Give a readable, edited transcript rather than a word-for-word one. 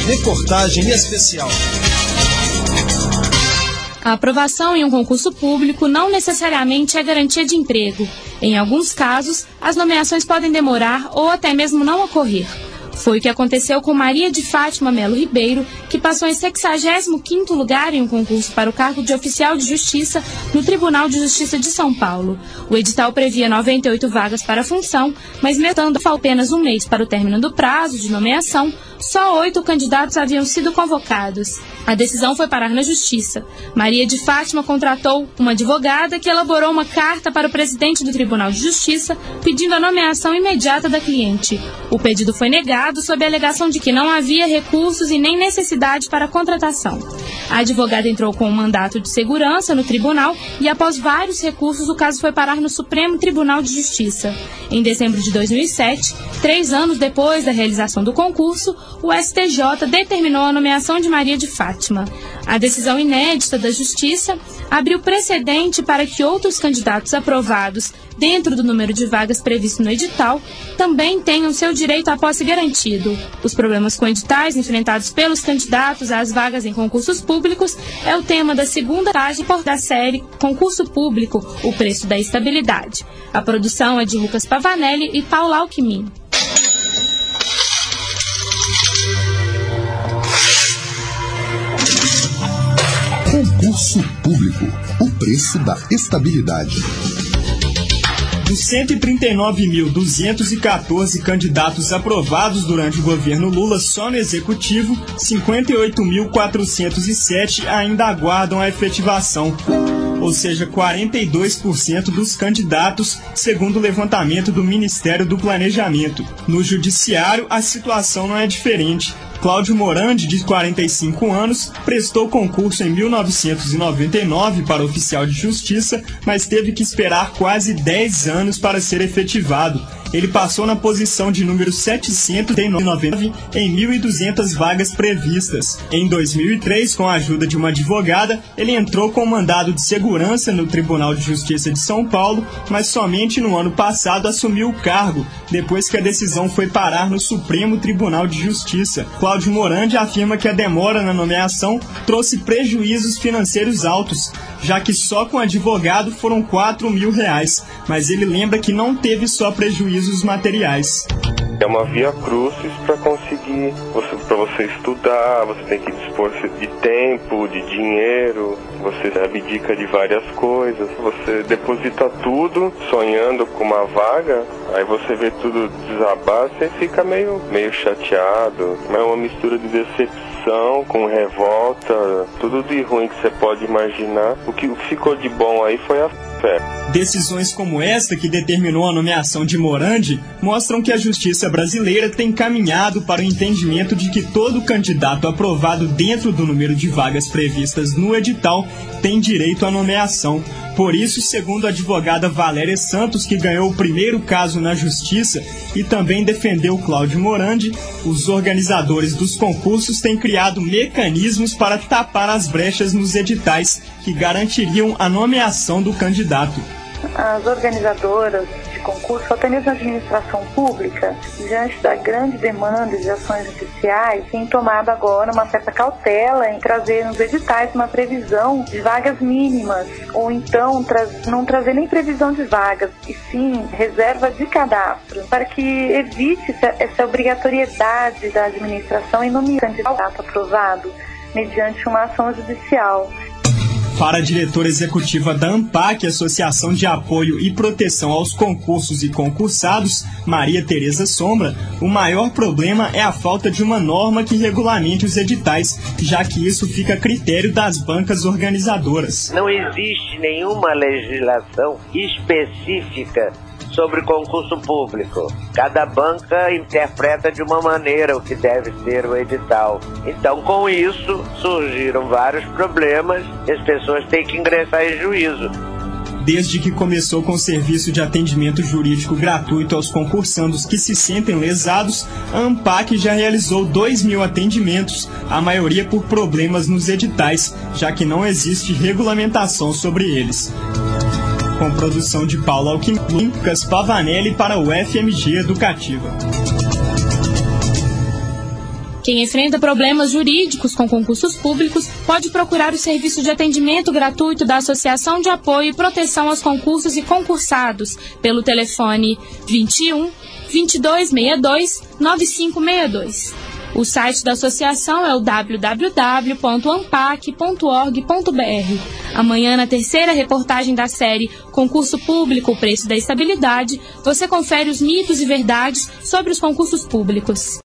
Reportagem especial. A aprovação em um concurso público não necessariamente é garantia de emprego. Em alguns casos, as nomeações podem demorar ou até mesmo não ocorrer. Foi o que aconteceu com Maria de Fátima Melo Ribeiro, que passou em 65º lugar em um concurso para o cargo de oficial de justiça no Tribunal de Justiça de São Paulo. O edital previa 98 vagas para a função, mas mesmo tendo apenas um mês para o término do prazo de nomeação, só 8 candidatos haviam sido convocados. A decisão foi parar na Justiça. Maria de Fátima contratou uma advogada que elaborou uma carta para o presidente do Tribunal de Justiça pedindo a nomeação imediata da cliente. O pedido foi negado sob a alegação de que não havia recursos e nem necessidade para a contratação. A advogada entrou com um mandato de segurança no tribunal e, após vários recursos, o caso foi parar no Supremo Tribunal de Justiça. Em dezembro de 2007, 3 anos depois da realização do concurso, o STJ determinou a nomeação de Maria de Fátima. A decisão inédita da Justiça abriu precedente para que outros candidatos aprovados dentro do número de vagas previsto no edital também tenham seu direito à posse garantido. Os problemas com editais enfrentados pelos candidatos às vagas em concursos públicos é o tema da segunda página da série Concurso Público, o preço da estabilidade. A produção é de Lucas Pavanelli e Paula Alckmin. Concurso Público, o preço da estabilidade. Dos 139.214 candidatos aprovados durante o governo Lula só no Executivo, 58.407 ainda aguardam a efetivação. Ou seja, 42% dos candidatos, segundo o levantamento do Ministério do Planejamento. No Judiciário, a situação não é diferente. Cláudio Morandi, de 45 anos, prestou concurso em 1999 para oficial de justiça, mas teve que esperar quase 10 anos para ser efetivado. Ele passou na posição de número 799 em 1.200 vagas previstas. Em 2003, com a ajuda de uma advogada, ele entrou com mandado de segurança no Tribunal de Justiça de São Paulo, mas somente no ano passado assumiu o cargo, depois que a decisão foi parar no Supremo Tribunal de Justiça. Cláudio Morandi afirma que a demora na nomeação trouxe prejuízos financeiros altos, já que só com advogado foram R$4.000, mas ele lembra que não teve só prejuízos materiais. É uma via crucis para conseguir, para você estudar, você tem que dispor de tempo, de dinheiro, você abdica de várias coisas, você deposita tudo sonhando com uma vaga, aí você vê tudo desabar, você fica meio chateado, é uma mistura de decepção com revolta, tudo de ruim que você pode imaginar. O que ficou de bom aí foi a fé. Decisões como esta, que determinou a nomeação de Morandi, mostram que a justiça brasileira tem caminhado para o entendimento de que todo candidato aprovado dentro do número de vagas previstas no edital tem direito à nomeação. Por isso, segundo a advogada Valéria Santos, que ganhou o primeiro caso na justiça e também defendeu Cláudio Morandi, os organizadores dos concursos têm criado mecanismos para tapar as brechas nos editais que garantiriam a nomeação do candidato. As organizadoras de concurso, até mesmo a administração pública, diante da grande demanda de ações judiciais, tem tomado agora uma certa cautela em trazer nos editais uma previsão de vagas mínimas, ou então não trazer nem previsão de vagas, e sim reserva de cadastro, para que evite essa obrigatoriedade da administração em nomear candidato aprovado mediante uma ação judicial. Para a diretora executiva da ANPAC, Associação de Apoio e Proteção aos Concursos e Concursados, Maria Tereza Sombra, o maior problema é a falta de uma norma que regulamente os editais, já que isso fica a critério das bancas organizadoras. Não existe nenhuma legislação específica sobre concurso público. Cada banca interpreta de uma maneira o que deve ser o edital. Então, com isso, surgiram vários problemas e as pessoas têm que ingressar em juízo. Desde que começou com o serviço de atendimento jurídico gratuito aos concursandos que se sentem lesados, a ANPAC já realizou 2.000 atendimentos, a maioria por problemas nos editais, já que não existe regulamentação sobre eles. Com produção de Paula Alckmin, Lucas Pavanelli para o FMG Educativa. Quem enfrenta problemas jurídicos com concursos públicos pode procurar o serviço de atendimento gratuito da Associação de Apoio e Proteção aos Concursos e Concursados pelo telefone 21 2262 9562. O site da associação é o www.ampac.org.br. Amanhã, na terceira reportagem da série Concurso Público, o Preço da Estabilidade, você confere os mitos e verdades sobre os concursos públicos.